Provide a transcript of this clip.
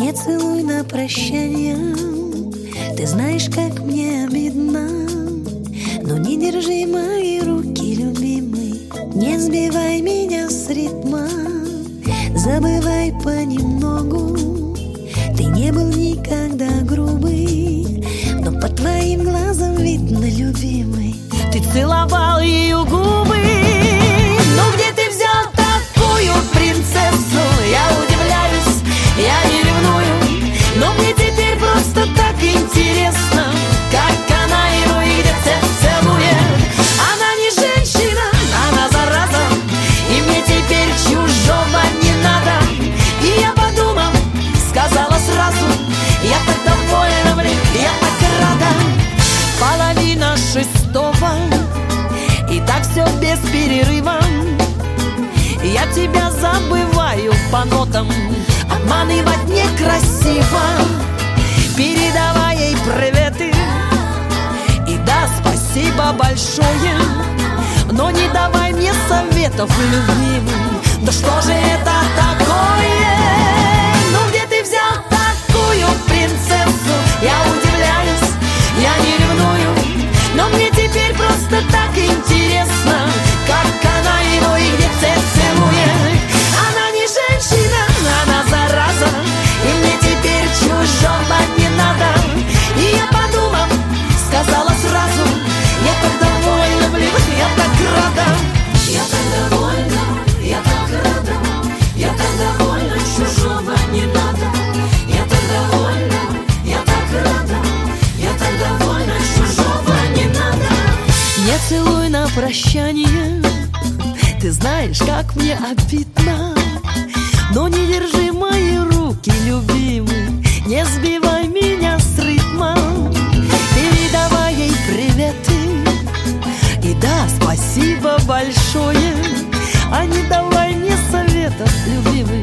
Не целуй на прощание, ты знаешь, как мне обидно. Но не держи мои руки, любимый, не сбивай меня с ритма. Забывай понемногу, ты не был никогда грубый, но по твоим глазам видно, любимый, ты целовал ее губы. Но где ты взял такую принцессу? Я удивляюсь, я не ревную, но мне теперь просто так интересно, как она его и где целует. Она не женщина, она зараза, и мне теперь чужого не надо. И я подумал, сказала сразу, я так довольна, блин, я так рада. 5:30, и так все без перерыва. Я тебя забываю по нотам, обманывать некрасиво. Передавай ей приветы, и да, спасибо большое, но не давай мне советов, любимый. Да что же это такое? Ну где ты взял такую принцессу? Я удивляюсь, я не ревную, но мне теперь просто так интересно, как она его и где целует. Она не женщина, она зараза, и мне теперь чужого не надо. И я подумал, сказала сразу, я так довольна, блин, я так рада. Я так довольна, я так рада, я так довольна, чужого не надо. Я так довольна, я так рада, я так довольна, чужого не надо. Не целуй на прощание, ты знаешь, как мне обидно, но не держи мои руки, любимый, не сбивай меня с ритма. Передавай ей приветы, и да, спасибо большое, а не давай мне советов, любимый.